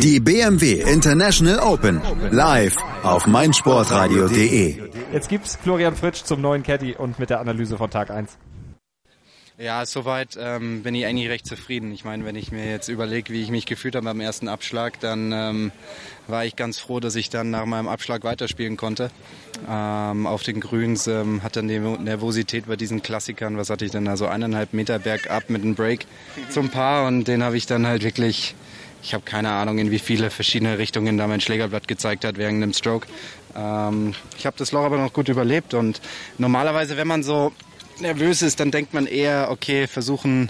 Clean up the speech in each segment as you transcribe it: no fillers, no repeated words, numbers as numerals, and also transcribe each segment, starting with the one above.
Die BMW International Open. Live auf meinsportradio.de. Jetzt gibt's Florian Fritsch zum neuen Caddy und mit der Analyse von Tag 1. Ja, soweit bin ich eigentlich recht zufrieden. Ich meine, wenn ich mir jetzt überlege, wie ich mich gefühlt habe beim ersten Abschlag, dann war ich ganz froh, dass ich dann nach meinem Abschlag weiterspielen konnte. Auf den Grüns hat dann die Nervosität bei diesen Klassikern, was hatte ich denn da, so 1,5 Meter bergab mit einem Break zum Paar, und den habe ich dann halt wirklich, ich habe keine Ahnung, in wie viele verschiedene Richtungen da mein Schlägerblatt gezeigt hat während dem Stroke. Ich habe das Loch aber noch gut überlebt, und normalerweise, wenn man so nervös ist, dann denkt man eher, okay, versuchen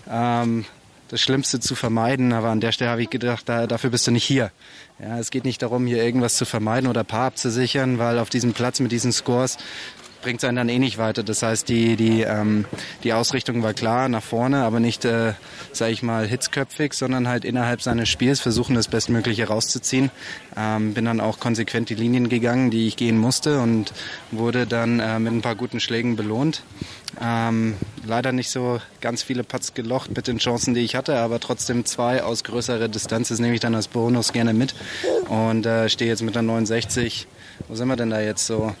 das Schlimmste zu vermeiden, aber an der Stelle habe ich gedacht, dafür bist du nicht hier. Ja, es geht nicht darum, hier irgendwas zu vermeiden oder Paar abzusichern, weil auf diesem Platz mit diesen Scores bringt es einen dann eh nicht weiter. Das heißt, die Ausrichtung war klar nach vorne, aber nicht, sage ich mal, hitzköpfig, sondern halt innerhalb seines Spiels versuchen, das Bestmögliche rauszuziehen. Bin dann auch konsequent die Linien gegangen, die ich gehen musste, und wurde dann mit ein paar guten Schlägen belohnt. Leider nicht so ganz viele Putts gelocht mit den Chancen, die ich hatte, aber trotzdem 2 aus größerer Distanz. Das nehme ich dann als Bonus gerne mit, und stehe jetzt mit der 69. Wo sind wir denn da jetzt so?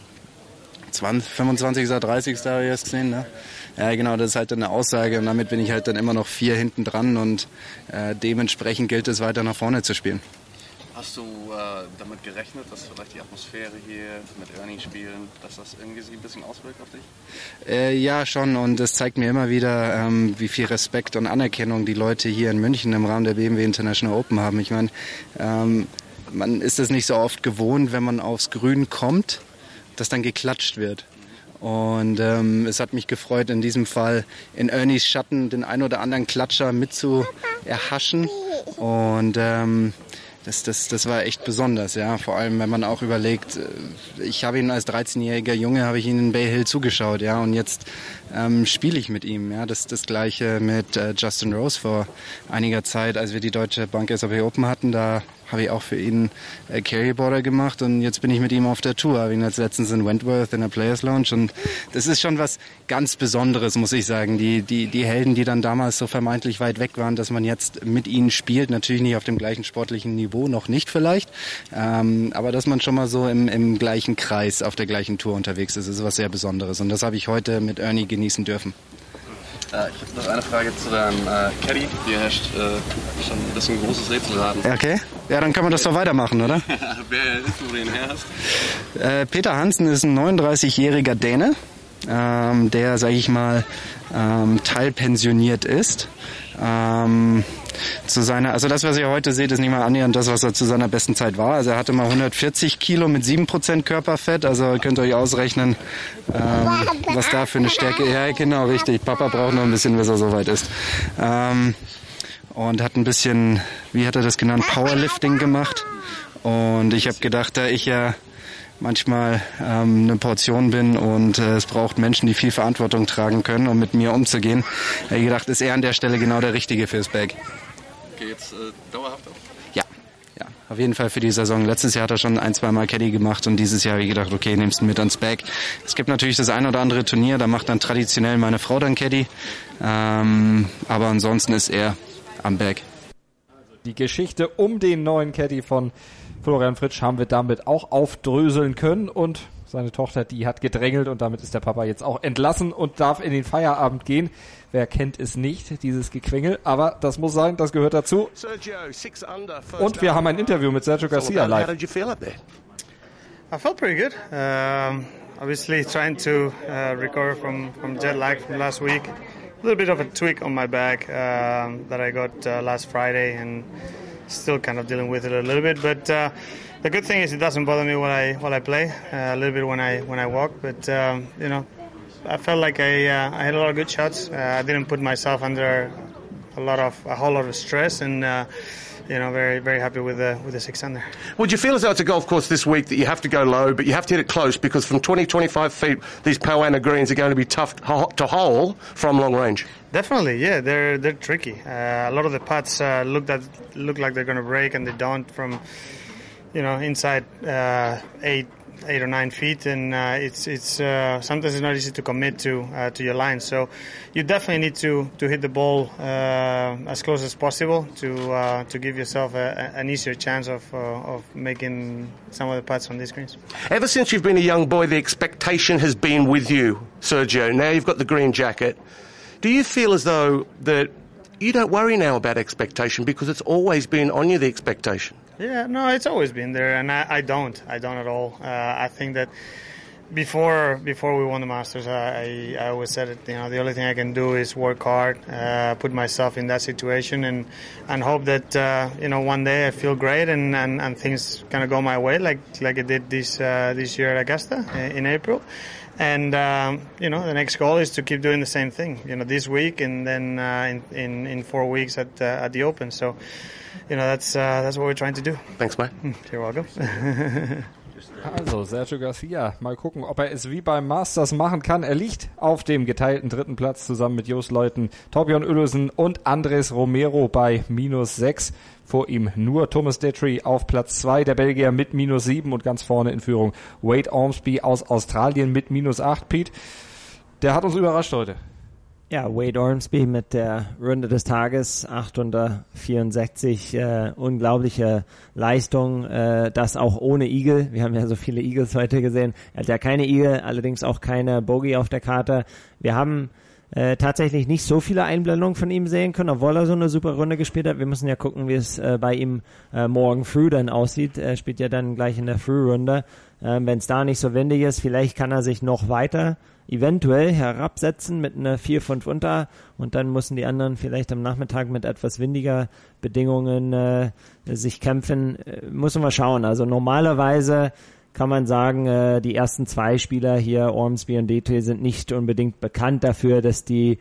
25. 30. habe ich erst gesehen, ne? Ja, genau, das ist halt eine Aussage, und damit bin ich halt dann immer noch 4 hinten dran, und dementsprechend gilt es, weiter nach vorne zu spielen. Hast du damit gerechnet, dass vielleicht die Atmosphäre hier mit Ernie spielen, dass das irgendwie sich ein bisschen auswirkt auf dich? Ja, schon, und es zeigt mir immer wieder, wie viel Respekt und Anerkennung die Leute hier in München im Rahmen der BMW International Open haben. Ich meine, man ist es nicht so oft gewohnt, wenn man aufs Grün kommt, dass dann geklatscht wird. Und es hat mich gefreut, in diesem Fall in Ernies Schatten den ein oder anderen Klatscher mit zu erhaschen. Und das war echt besonders, ja. Vor allem, wenn man auch überlegt, ich habe ihn als 13-jähriger Junge, habe ich ihn in Bay Hill zugeschaut, ja. Und jetzt spiele ich mit ihm, ja. Das Gleiche mit Justin Rose vor einiger Zeit, als wir die Deutsche Bank SAP Open hatten. Da habe ich auch für ihn Carryboarder gemacht, und jetzt bin ich mit ihm auf der Tour. Habe ihn jetzt letztens in Wentworth in der Players Lounge, und das ist schon was ganz Besonderes, muss ich sagen. Die Helden, die dann damals so vermeintlich weit weg waren, dass man jetzt mit ihnen spielt, natürlich nicht auf dem gleichen sportlichen Niveau, noch nicht vielleicht, aber dass man schon mal so im gleichen Kreis auf der gleichen Tour unterwegs ist was sehr Besonderes, und das habe ich heute mit Ernie genießen dürfen. Ich habe noch eine Frage zu deinem Caddy. Hier herrscht schon ein bisschen großes Rätselraten. Okay, ja, dann kann man das doch weitermachen, oder? Wer ist, wo du den her hast? Peter Hansen ist ein 39-jähriger Däne, der, sage ich mal, teilpensioniert ist. Also das, was ihr heute seht, ist nicht mal annähernd das, was er zu seiner besten Zeit war. Also er hatte mal 140 Kilo mit 7% Körperfett. Also könnt ihr euch ausrechnen, was da für eine Stärke... Ja, genau, richtig. Papa braucht noch ein bisschen, bis er soweit ist. Und hat ein bisschen, wie hat er das genannt, Powerlifting gemacht. Und ich habe gedacht, da ich ja manchmal eine Portion bin und es braucht Menschen, die viel Verantwortung tragen können, um mit mir umzugehen, habe ich gedacht, ist er an der Stelle genau der Richtige fürs Bag. Okay, jetzt dauerhaft auch? Ja, auf jeden Fall für die Saison. Letztes Jahr hat er schon 1-2 Mal Caddy gemacht, und dieses Jahr habe ich gedacht, okay, nimmst du mit ans Bag. Es gibt natürlich das ein oder andere Turnier, da macht dann traditionell meine Frau dann Caddy, aber ansonsten ist er am Bag. Die Geschichte um den neuen Caddy von Florian Fritsch haben wir damit auch aufdröseln können, und seine Tochter, die hat gedrängelt, und damit ist der Papa jetzt auch entlassen und darf in den Feierabend gehen. Wer kennt es nicht, dieses Gequengel, aber das muss sein, das gehört dazu. Und wir haben ein Interview mit Sergio Garcia live. I felt pretty good. Obviously trying to recover from jet lag from last week. A little bit of a tweak on my back that I got last Friday, and still kind of dealing with it a little bit. But the good thing is it doesn't bother me while I play. A little bit when I walk, but I felt like I had a lot of good shots. I didn't put myself under a whole lot of stress, and very, very happy with the 6 under. Would you feel as though it's a golf course this week that you have to go low, but you have to hit it close, because from 20-25 feet, these Poana greens are going to be tough to hole from long range? Definitely, yeah, they're tricky. A lot of the putts look like they're going to break, and they don't from inside 8, 8 or 9 feet, and it's sometimes it's not easy to commit to your line. So you definitely need to hit the ball as close as possible to give yourself an easier chance of making some of the putts on these greens. Ever since you've been a young boy, the expectation has been with you, Sergio. Now you've got the green jacket. Do you feel as though that you don't worry now about expectation because it's always been on you, the expectation? Yeah, no, it's always been there, and I don't at all. I think that before we won the Masters, I always said it. The only thing I can do is work hard, put myself in that situation, and hope that one day I feel great and things kind of go my way, like it did this year at Augusta in April. And the next goal is to keep doing the same thing. This week and then in 4 weeks at the Open. So. That's what we're trying to do. Thanks, mate. You're welcome. Also, Sergio Garcia, mal gucken, ob er es wie beim Masters machen kann. Er liegt auf dem geteilten 3. Platz zusammen mit Joost Luiten, Thorbjørn Olesen und Andres Romero bei -6. Vor ihm nur Thomas Detry auf Platz 2, der Belgier mit -7 und ganz vorne in Führung Wade Ormsby aus Australien mit -8. Pete, der hat uns überrascht heute. Ja, Wade Ormsby mit der Runde des Tages, 864, unglaubliche Leistung, das auch ohne Eagle. Wir haben ja so viele Eagles heute gesehen. Er hat ja keine Eagle, allerdings auch keine Bogey auf der Karte. Wir haben tatsächlich nicht so viele Einblendungen von ihm sehen können, obwohl er so eine super Runde gespielt hat. Wir müssen ja gucken, wie es bei ihm morgen früh dann aussieht. Er spielt ja dann gleich in der Frührunde. Wenn es da nicht so windig ist, vielleicht kann er sich noch weiter eventuell herabsetzen mit einer 4-5 unter und dann müssen die anderen vielleicht am Nachmittag mit etwas windiger Bedingungen sich kämpfen. Müssen wir schauen. Also normalerweise kann man sagen, die ersten 2 Spieler hier, Ormsby und Detry, sind nicht unbedingt bekannt dafür, dass die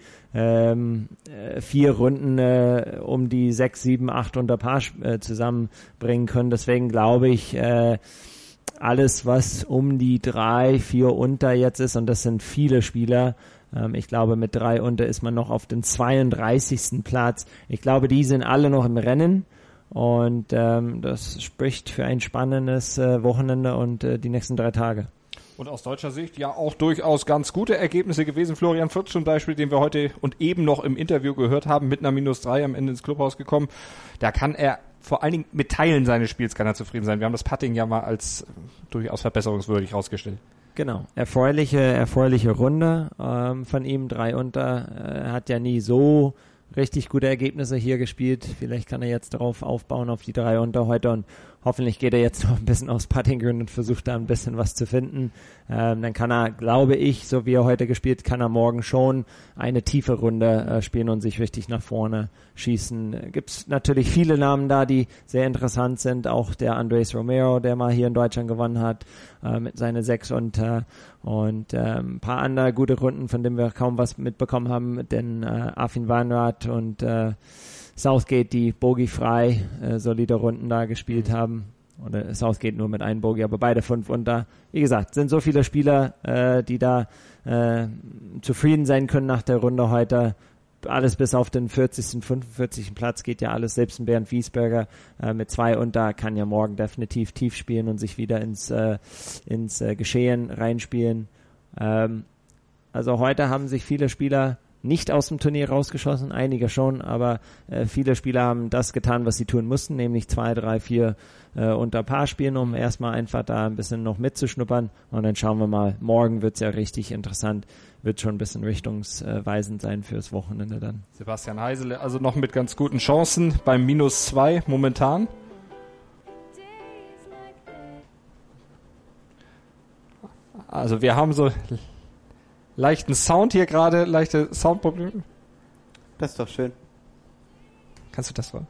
4 Runden um die 6, 7, 8 unter Paar zusammenbringen können. Deswegen glaube ich, alles, was um die 3, 4 unter jetzt ist, und das sind viele Spieler, ich glaube, mit 3 unter ist man noch auf den 32. Platz. Ich glaube, die sind alle noch im Rennen. Und das spricht für ein spannendes Wochenende und die nächsten 3 Tage. Und aus deutscher Sicht ja auch durchaus ganz gute Ergebnisse gewesen. Florian Fritz zum Beispiel, den wir heute und eben noch im Interview gehört haben, mit einer -3 am Ende ins Clubhaus gekommen. Da kann er vor allen Dingen mit Teilen seines Spiels kann er zufrieden sein. Wir haben das Putting ja mal als durchaus verbesserungswürdig rausgestellt. Genau, erfreuliche Runde von ihm, 3 unter. Er hat ja nie so richtig gute Ergebnisse hier gespielt. Vielleicht kann er jetzt darauf aufbauen, auf die 3 unter heute, und hoffentlich geht er jetzt noch ein bisschen aufs Putting-Grün und versucht da ein bisschen was zu finden. Dann kann er, glaube ich, so wie er heute gespielt, kann er morgen schon eine tiefe Runde spielen und sich richtig nach vorne schießen. Gibt's natürlich viele Namen da, die sehr interessant sind. Auch der Andres Romero, der mal hier in Deutschland gewonnen hat, mit seine 6 unter. Und ein paar andere gute Runden, von denen wir kaum was mitbekommen haben, denn Arfin Weinrad und Southgate, die bogiefrei solide Runden da gespielt haben. Oder Southgate nur mit einem Bogey, aber beide 5 unter. Wie gesagt, sind so viele Spieler, die da zufrieden sein können nach der Runde heute. Alles bis auf den 40., 45. Platz geht ja alles. Selbst ein Bernd Wiesberger mit 2 unter kann ja morgen definitiv tief spielen und sich wieder ins Geschehen reinspielen. Also heute haben sich viele Spieler nicht aus dem Turnier rausgeschossen, einige schon, aber viele Spieler haben das getan, was sie tun mussten, nämlich 2, 3, 4 unter Paar spielen, um erstmal einfach da ein bisschen noch mitzuschnuppern, und dann schauen wir mal. Morgen wird's ja richtig interessant, wird schon ein bisschen richtungsweisend sein fürs Wochenende dann. Sebastian Heisele also noch mit ganz guten Chancen beim -2 momentan. Also wir haben so leichten Sound hier gerade, leichte Soundprobleme. Das ist doch schön. Kannst du das wollen?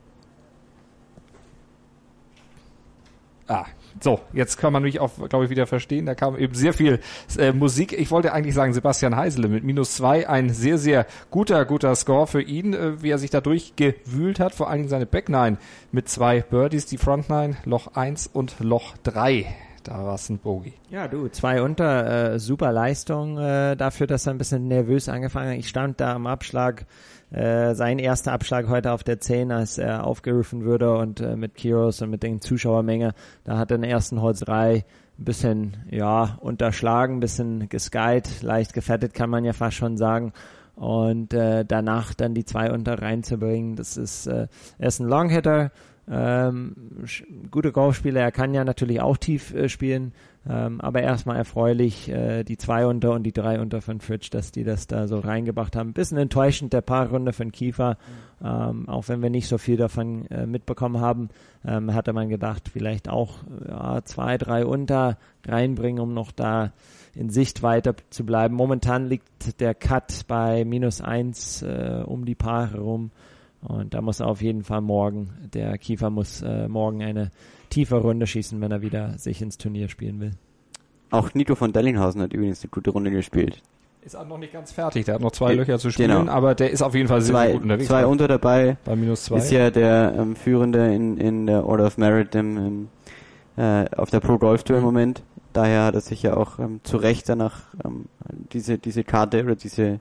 So, jetzt kann man mich auch, glaube ich, wieder verstehen. Da kam eben sehr viel Musik. Ich wollte eigentlich sagen, Sebastian Heisele mit -2, ein sehr, sehr guter Score für ihn, wie er sich da durchgewühlt hat. Vor allen Dingen seine Back-Nine mit 2 Birdies, die Front-Nine, Loch 1 und Loch 3. Da war es ein Bogey. Ja, 2 unter, super Leistung dafür, dass er ein bisschen nervös angefangen hat. Ich stand da am Abschlag, sein erster Abschlag heute auf der 10, als er aufgerufen wurde, und mit Kyrgios und mit den Zuschauermenge, da hat er den ersten Hole 3 ein bisschen, unterschlagen, ein bisschen geskyt, leicht gefettet, kann man ja fast schon sagen. Und danach dann die 2 unter reinzubringen, das ist, er ist ein Longhitter, guter Golfspieler, er kann ja natürlich auch tief spielen, aber erstmal erfreulich, die 2 unter und die 3 unter von Fritsch, dass die das da so reingebracht haben. Ein bisschen enttäuschend der Paarrunde von Kiefer, auch wenn wir nicht so viel davon mitbekommen haben, hatte man gedacht, vielleicht auch 2, 3 unter reinbringen, um noch da in Sichtweite zu bleiben. Momentan liegt der Cut bei -1 um die Paare rum. Und da muss auf jeden Fall der Kiefer muss morgen eine tiefe Runde schießen, wenn er wieder sich ins Turnier spielen will. Auch Nito von Dellinghausen hat übrigens eine gute Runde gespielt. Ist auch noch nicht ganz fertig, der hat noch 2 Löcher zu spielen, aber der ist auf jeden Fall sehr gut unterwegs. 2 unter dabei, bei -2. Ist ja der Führende in der Order of Merit auf der Pro Golf Tour im Moment. Daher hat er sich ja auch zu Recht danach diese Karte oder diese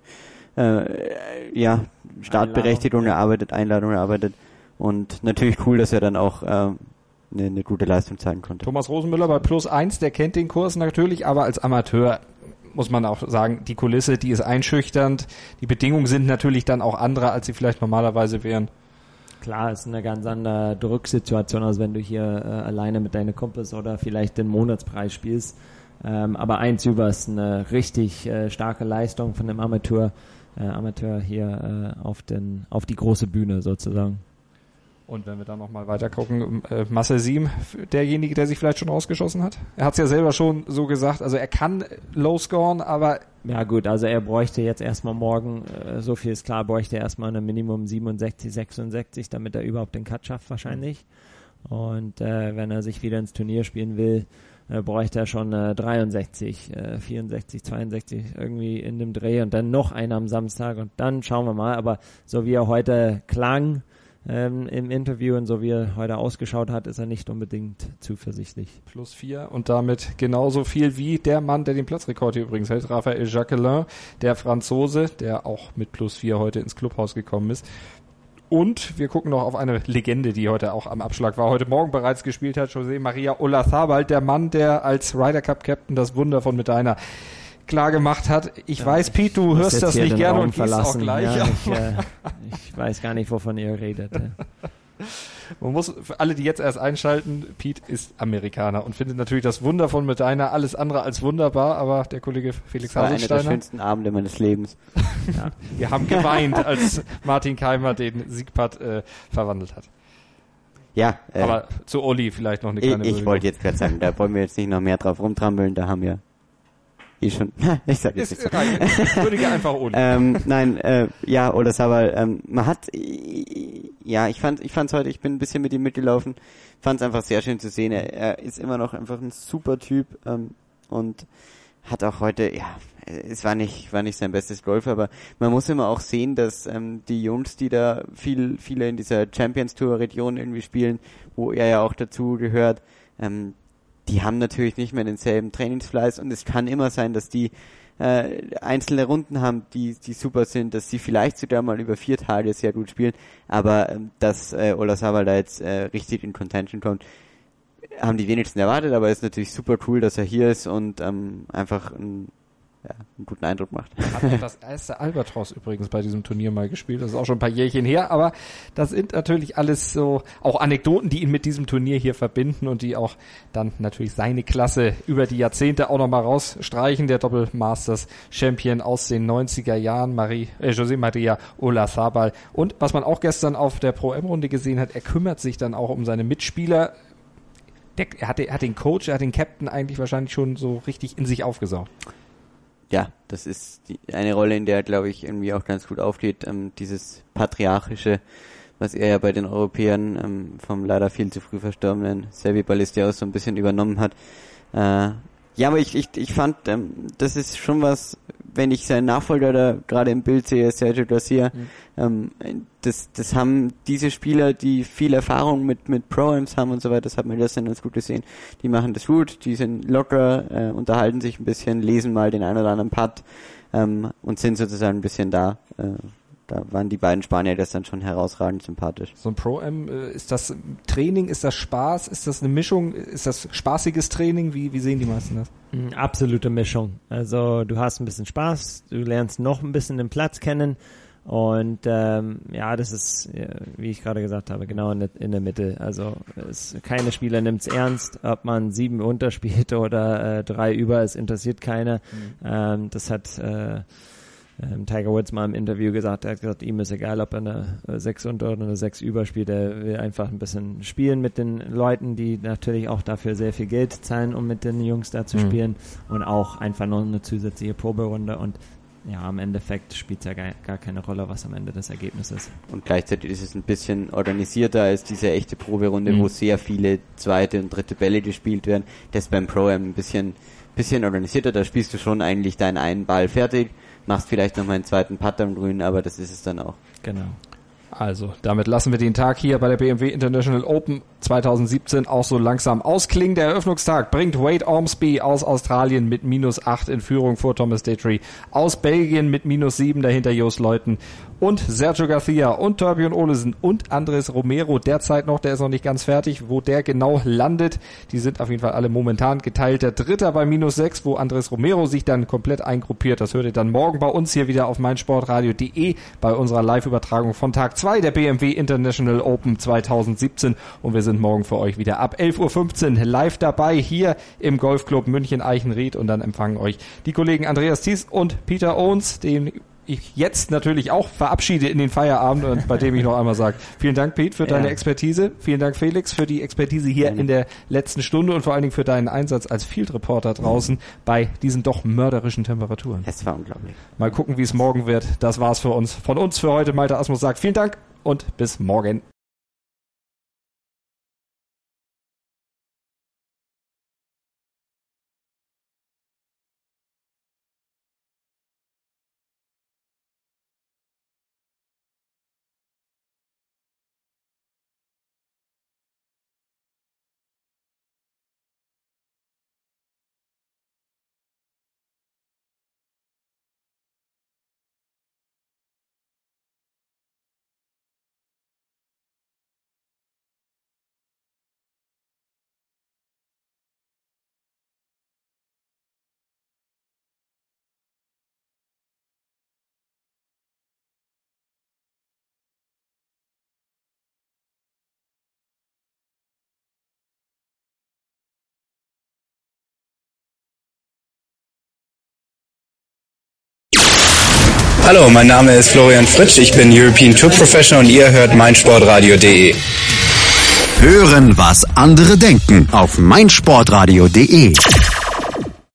Startberechtigung Einladung erarbeitet. Und natürlich cool, dass er dann auch eine gute Leistung zeigen konnte. Thomas Rosenmüller bei +1, der kennt den Kurs natürlich, aber als Amateur muss man auch sagen, die Kulisse, die ist einschüchternd. Die Bedingungen sind natürlich dann auch andere, als sie vielleicht normalerweise wären. Klar, ist eine ganz andere Drucksituation, als wenn du hier alleine mit deinen Kumpels oder vielleicht den Monatspreis spielst. Aber eins über ist eine richtig starke Leistung von dem Amateur hier auf die große Bühne sozusagen. Und wenn wir dann nochmal weiter gucken, Marcel Siem, derjenige, der sich vielleicht schon rausgeschossen hat? Er hat es ja selber schon so gesagt, also er kann low scoren, aber... Ja gut, also er bräuchte jetzt erstmal morgen, so viel ist klar, bräuchte er erstmal eine Minimum 67, 66, damit er überhaupt den Cut schafft wahrscheinlich. Und wenn er sich wieder ins Turnier spielen will, bräuchte er schon 63, 64, 62 irgendwie in dem Dreh und dann noch einer am Samstag und dann schauen wir mal, aber so wie er heute klang, im Interview und so wie er heute ausgeschaut hat, ist er nicht unbedingt zuversichtlich. +4 und damit genauso viel wie der Mann, der den Platzrekord hier übrigens hält, Raphael Jacquelin, der Franzose, der auch mit +4 heute ins Clubhaus gekommen ist. Und wir gucken noch auf eine Legende, die heute auch am Abschlag war, heute Morgen bereits gespielt hat, José María Olazábal, der Mann, der als Ryder Cup Captain das Wunder von Medina klar gemacht hat. Ich weiß, Pete, du hörst das nicht gerne und gehst auch gleich. Ja, ich weiß gar nicht, wovon ihr redet. Man muss, für alle, die jetzt erst einschalten, Pete ist Amerikaner und findet natürlich das Wunder von Medina alles andere als wunderbar, aber der Kollege Felix Haselsteiner... Das war einer der schönsten Abende meines Lebens. Ja, wir haben geweint, als Martin Keimer den Siegputt verwandelt hat. Ja. Aber zu Olli vielleicht noch eine kleine Ich wollte jetzt gerade sagen, da wollen wir jetzt nicht noch mehr drauf rumtrampeln, da haben wir schon. Ich sag jetzt nicht so. Würde einfach ohne. Olazábal, man hat, ich fand's heute, ich bin ein bisschen mit ihm mitgelaufen, fand's einfach sehr schön zu sehen. Er ist immer noch einfach ein super Typ, und hat auch heute, es war nicht sein bestes Golf, aber man muss immer auch sehen, dass die Jungs, die da viele in dieser Champions Tour Region irgendwie spielen, wo er ja auch dazu gehört, die haben natürlich nicht mehr denselben Trainingsfleiß und es kann immer sein, dass die einzelne Runden haben, die super sind, dass sie vielleicht sogar mal über 4 Tage sehr gut spielen, aber dass Olazábal da jetzt richtig in Contention kommt, haben die wenigsten erwartet, aber es ist natürlich super cool, dass er hier ist und einfach einen guten Eindruck macht. Hat auch das erste Albatros übrigens bei diesem Turnier mal gespielt. Das ist auch schon ein paar Jährchen her, aber das sind natürlich alles so auch Anekdoten, die ihn mit diesem Turnier hier verbinden und die auch dann natürlich seine Klasse über die Jahrzehnte auch nochmal rausstreichen. Der Doppel-Masters-Champion aus den 90er Jahren, José María Olazábal. Und was man auch gestern auf der Pro-M-Runde gesehen hat, er kümmert sich dann auch um seine Mitspieler. Er hat den Coach, er hat den Captain eigentlich wahrscheinlich schon so richtig in sich aufgesaugt. Ja, das ist eine Rolle, in der er, glaube ich, irgendwie auch ganz gut aufgeht. Dieses Patriarchische, was er ja bei den Europäern vom leider viel zu früh verstorbenen Seve Ballesteros so ein bisschen übernommen hat. Aber ich fand, das ist schon was, wenn ich seinen Nachfolger da gerade im Bild sehe, Sergio Garcia, das haben diese Spieler, die viel Erfahrung mit Pro-Ams haben und so weiter, das hat man gestern ganz gut gesehen. Die machen das gut, die sind locker, unterhalten sich ein bisschen, lesen mal den einen oder anderen Putt und sind sozusagen ein bisschen da waren die beiden Spanier gestern schon herausragend sympathisch. So ein Pro-Am, ist das Training, ist das Spaß, ist das eine Mischung, ist das spaßiges Training? Wie sehen die meisten das? Absolute Mischung. Also du hast ein bisschen Spaß, du lernst noch ein bisschen den Platz kennen und das ist, wie ich gerade gesagt habe, genau in der Mitte. Also keine Spieler nimmt's ernst, ob man 7 unterspielt oder 3 über, es interessiert keiner. Das hat Tiger Woods mal im Interview gesagt, er hat gesagt, ihm ist egal, ob er eine 6 unter oder eine 6 über spielt, er will einfach ein bisschen spielen mit den Leuten, die natürlich auch dafür sehr viel Geld zahlen, um mit den Jungs da zu spielen und auch einfach noch eine zusätzliche Proberunde und ja, im Endeffekt spielt es ja gar keine Rolle, was am Ende das Ergebnis ist. Und gleichzeitig ist es ein bisschen organisierter als diese echte Proberunde, wo sehr viele zweite und dritte Bälle gespielt werden. Das ist beim Pro-Am ein bisschen organisierter, da spielst du schon eigentlich deinen einen Ball fertig, machst vielleicht nochmal einen zweiten Putt am Grün, aber das ist es dann auch. Genau. Also, damit lassen wir den Tag hier bei der BMW International Open 2017 auch so langsam ausklingen. Der Eröffnungstag bringt Wade Ormsby aus Australien mit -8 in Führung vor Thomas Detry, aus Belgien mit -7 dahinter Joost Luiten und Sergio Garcia und Thorbjørn Olesen und Andres Romero derzeit noch, der ist noch nicht ganz fertig, wo der genau landet. Die sind auf jeden Fall alle momentan geteilt. Der Dritter bei -6, wo Andres Romero sich dann komplett eingruppiert. Das hört ihr dann morgen bei uns hier wieder auf meinsportradio.de bei unserer Live-Übertragung von Tag 2 der BMW International Open 2017 und wir sind morgen für euch wieder ab 11.15 Uhr live dabei hier im Golfclub München-Eichenried und dann empfangen euch die Kollegen Andreas Thies und Peter Owens, den ich jetzt natürlich auch verabschiede in den Feierabend und bei dem ich noch einmal sage, vielen Dank Pete für deine Expertise, vielen Dank Felix für die Expertise hier in der letzten Stunde und vor allen Dingen für deinen Einsatz als Field Reporter draußen bei diesen doch mörderischen Temperaturen. Es war unglaublich. Mal gucken, wie es morgen wird. Das war's für uns. Von uns für heute. Malte Asmus sagt vielen Dank und bis morgen. Hallo, mein Name ist Florian Fritsch, ich bin European Tour Professional und ihr hört meinsportradio.de. Hören, was andere denken auf meinsportradio.de.